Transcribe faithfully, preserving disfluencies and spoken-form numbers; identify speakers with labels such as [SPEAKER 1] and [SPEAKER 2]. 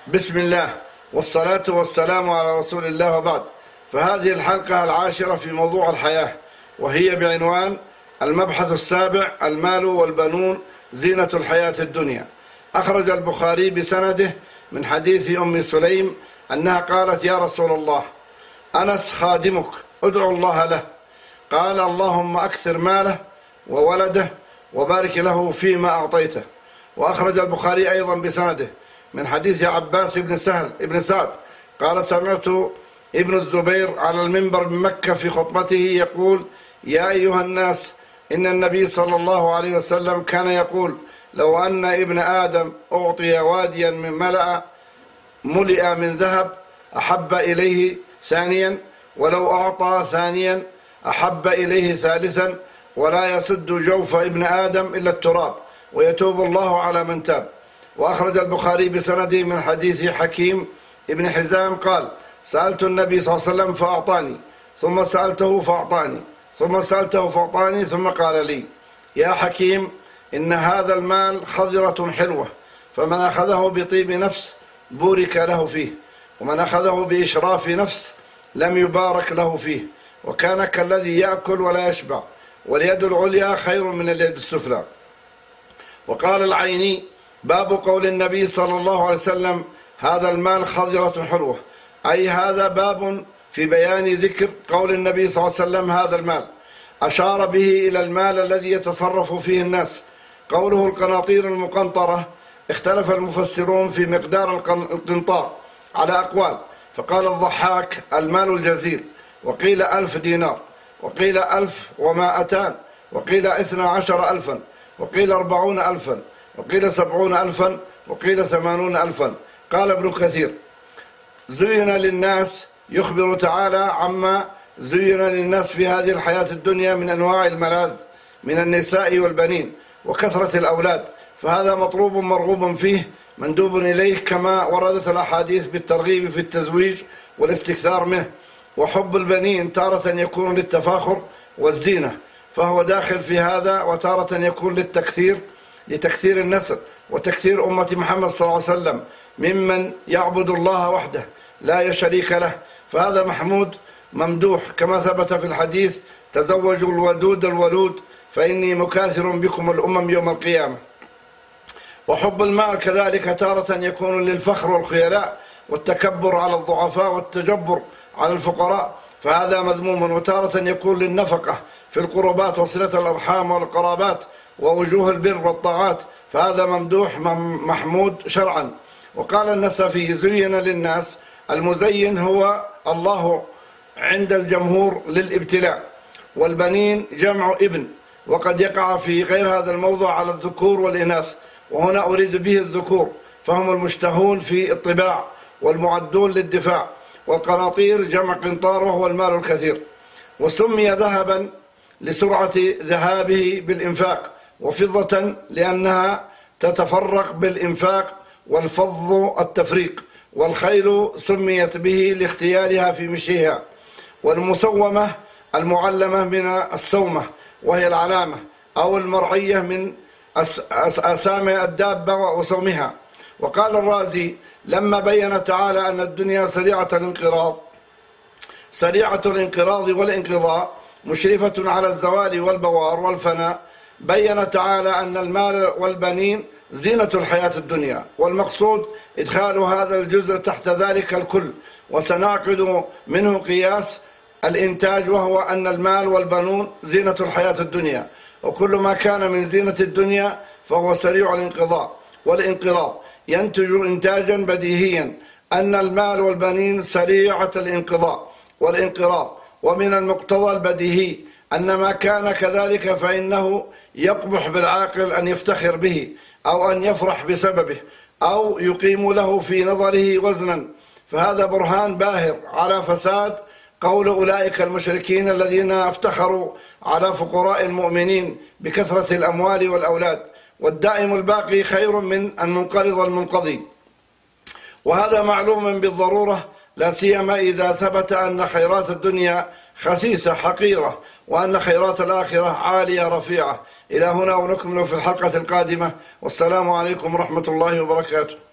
[SPEAKER 1] بسم الله والصلاة والسلام على رسول الله وبعد. فهذه الحلقة العاشرة في موضوع الحياة، وهي بعنوان المبحث السابع: المال والبنون زينة الحياة الدنيا. أخرج البخاري بسنده من حديث أم سليم أنها قالت: يا رسول الله، أنس خادمك ادعو الله له. قال: اللهم أكثر ماله وولده وبارك له فيما أعطيته. وأخرج البخاري أيضا بسنده من حديث عباس بن سهل بن سعد قال: سمعت ابن الزبير على المنبر بمكة في خطبته يقول: يا أيها الناس، إن النبي صلى الله عليه وسلم كان يقول: لو أن ابن آدم أعطي واديا من ملأ ملئ من ذهب أحب إليه ثانيا، ولو أعطى ثانيا أحب إليه ثالثا، ولا يسد جوف ابن آدم إلا التراب، ويتوب الله على من تاب. وأخرج البخاري بسنده من حديث حكيم ابن حزام قال: سألت النبي صلى الله عليه وسلم فأعطاني، ثم سألته فأعطاني، ثم سألته فأعطاني، ثم قال لي: يا حكيم، إن هذا المال خضرة حلوة، فمن أخذه بطيب نفس بورك له فيه، ومن أخذه بإشراف نفس لم يبارك له فيه، وكان كالذي يأكل ولا يشبع، واليد العليا خير من اليد السفلى. وقال العيني: باب قول النبي صلى الله عليه وسلم: هذا المال خضرة حلوة، أي هذا باب في بيان ذكر قول النبي صلى الله عليه وسلم هذا المال، أشار به إلى المال الذي يتصرف فيه الناس. قوله القناطير المقنطرة، اختلف المفسرون في مقدار القنطار على أقوال، فقال الضحاك: المال الجزيل، وقيل ألف دينار، وقيل ألف ومائتان، وقيل اثنى عشر ألفا، وقيل أربعون ألفا، وقيل سبعون ألفا، وقيل ثمانون ألفا. قال ابن كثير: زين للناس، يخبر تعالى عما زين للناس في هذه الحياة الدنيا من أنواع الملاذ من النساء والبنين وكثرة الأولاد، فهذا مطلوب مرغوب فيه مندوب إليه، كما وردت الأحاديث بالترغيب في التزويج والاستكثار منه. وحب البنين تارة يكون للتفاخر والزينة، فهو داخل في هذا، وتارة يكون للتكثير لتكثير النسل وتكثير أمة محمد صلى الله عليه وسلم ممن يعبد الله وحده لا شريك له، فهذا محمود ممدوح، كما ثبت في الحديث: تزوجوا الودود الولود فإني مكاثر بكم الأمم يوم القيامة. وحب المال كذلك تارة يكون للفخر والخيلاء والتكبر على الضعفاء والتجبر على الفقراء، فهذا مذموم. وتارة يكون للنفقة في القربات وصلة الأرحام والقرابات ووجوه البر والطاعات، فهذا ممدوح محمود شرعا. وقال النسفي: زين للناس، المزين هو الله عند الجمهور للابتلاء، والبنين جمع ابن، وقد يقع في غير هذا الموضوع على الذكور والإناث، وهنا أريد به الذكور، فهم المشتهون في الطباع والمعدون للدفاع. والقناطير جمع قنطار، وهو المال الكثير. وسمي ذهبا لسرعة ذهابه بالإنفاق، وفضة لأنها تتفرق بالإنفاق، والفض التفريق. والخيل سميت به لاختيارها في مشيها. والمسومة المعلمة من السومة، وهي العلامة، أو المرعية من أسامي الدابة وسومها. وقال الرازي: لما بين تعالى أن الدنيا سريعة الانقراض سريعة الانقراض والانقضاء مشرفة على الزوال والبوار والفناء، بين تعالى أن المال والبنين زينة الحياة الدنيا، والمقصود إدخال هذا الجزء تحت ذلك الكل. وسنعقد منه قياس الإنتاج، وهو أن المال والبنون زينة الحياة الدنيا، وكل ما كان من زينة الدنيا فهو سريع الانقضاء والانقراض، ينتج إنتاجا بديهيا أن المال والبنين سريعة الانقضاء والانقراض. ومن المقتضى البديهي أن ما كان كذلك فإنه يقبح بالعاقل أن يفتخر به، أو أن يفرح بسببه، أو يقيم له في نظره وزنا. فهذا برهان باهر على فساد قول أولئك المشركين الذين افتخروا على فقراء المؤمنين بكثرة الأموال والأولاد. والدائم الباقي خير من المنقرض المنقضي، وهذا معلوم بالضرورة، لا سيما إذا ثبت أن خيرات الدنيا خسيسة حقيرة، وأن خيرات الآخرة عالية رفيعة. إلى هنا ونكمل في الحلقة القادمة، والسلام عليكم ورحمة الله وبركاته.